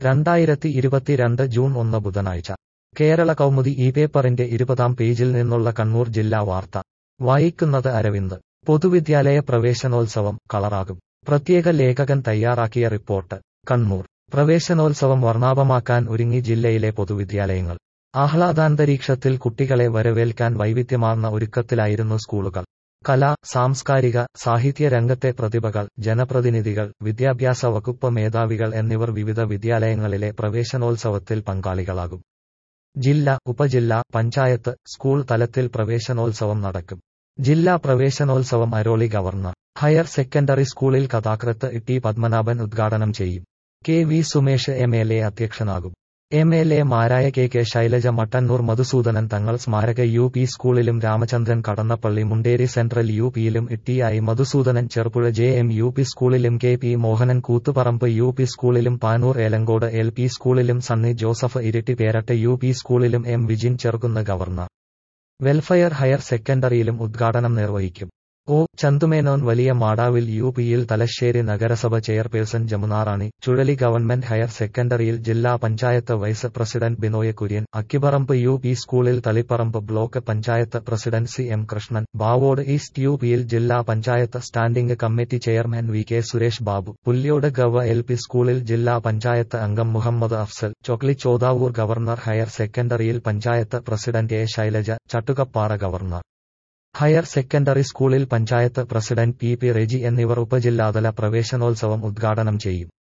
2022 June 1 ബുധനാഴ്ച കേരള കൗമുദി ഈ പേപ്പറിന്റെ 20-ാം പേജിൽ നിന്നുള്ള കണ്ണൂർ ജില്ലാ വാർത്ത വായിക്കുന്നത് അരവിന്ദ്. പൊതുവിദ്യാലയ പ്രവേശനോത്സവം കളറാകും. പ്രത്യേക ലേഖകൻ തയ്യാറാക്കിയ റിപ്പോർട്ട്. കണ്ണൂർ. പ്രവേശനോത്സവം വർണ്ണാഭമാക്കാൻ ഒരുങ്ങി ജില്ലയിലെ പൊതുവിദ്യാലയങ്ങൾ. ആഹ്ലാദാന്തരീക്ഷത്തിൽ കുട്ടികളെ വരവേൽക്കാൻ വൈവിധ്യമാർന്ന ഒരുക്കത്തിലായിരുന്നു സ്കൂളുകൾ. കലാ, സാംസ്കാരിക, സാഹിത്യ രംഗത്തെ പ്രതിഭകൾ, ജനപ്രതിനിധികൾ, വിദ്യാഭ്യാസ വകുപ്പ് മേധാവികൾ എന്നിവർ വിവിധ വിദ്യാലയങ്ങളിലെ പ്രവേശനോത്സവത്തിൽ പങ്കാളികളാകും. ജില്ല, ഉപജില്ല, പഞ്ചായത്ത്, സ്കൂൾ തലത്തിൽ പ്രവേശനോത്സവം നടക്കും. ജില്ലാ പ്രവേശനോത്സവം അരോളി ഗവർണർ ഹയർ സെക്കൻഡറി സ്കൂളിൽ കഥാകൃത്ത് ടി പത്മനാഭൻ ഉദ്ഘാടനം ചെയ്യും. കെ വി സുമേഷ് MLA അധ്യക്ഷനാകും. MLA-മാരായ കെ ശൈലജ, മട്ടന്നൂർ മധുസൂദനൻ തങ്ങൾ സ്മാരക UP സ്കൂളിലും രാമചന്ദ്രൻ കടന്നപ്പള്ളി മുണ്ടേരി സെൻട്രൽ UPയിലും TI Madhusoodanan Cherupuzha JM UP സ്കൂളിലും KP മോഹനൻ കൂത്തുപറമ്പ് UP സ്കൂളിലും പാനൂർ ഏലങ്കോട് LP സ്കൂളിലും Sunny Joseph Iritty Peratt UP സ്കൂളിലും M Vijin Cherukunnu governor welfare higher സെക്കൻഡറിയിലും ഉദ്ഘാടനം നിർവഹിക്കും. ചന്തുമേനോൻ വലിയ മാടാവിൽ UPയിൽ തലശ്ശേരി നഗരസഭ ചെയർപേഴ്സൺ ജമുന റാണി, ചുഴലി ഗവൺമെന്റ് ഹയർ സെക്കൻഡറിയിൽ ജില്ലാ panchayat vice president Binoy Kurian, Akkiparamba UP സ്കൂളിൽ Taliparamba block panchayat president CM Krishnan, Bavode east UPയിൽ ജില്ലാ panchayat standing committee chairman VK Suresh Babu, Pulliyode ഗവ LP സ്കൂളിൽ ജില്ലാ പഞ്ചായത്ത് അംഗം മുഹമ്മദ് അഫ്സൽ, ചൊക്ലി ചോദാവൂർ ഗവർണർ ഹയർ സെക്കൻഡറിയിൽ panchayat president A Shailaja, Chattukappara governor higher secondary സ്കൂളിൽ പഞ്ചായത്ത് പ്രസിഡന്റ് PP റെജി എന്നിവർ ഉപജില്ലാതല പ്രവേശനോത്സവം ഉദ്ഘാടനം ചെയ്യും.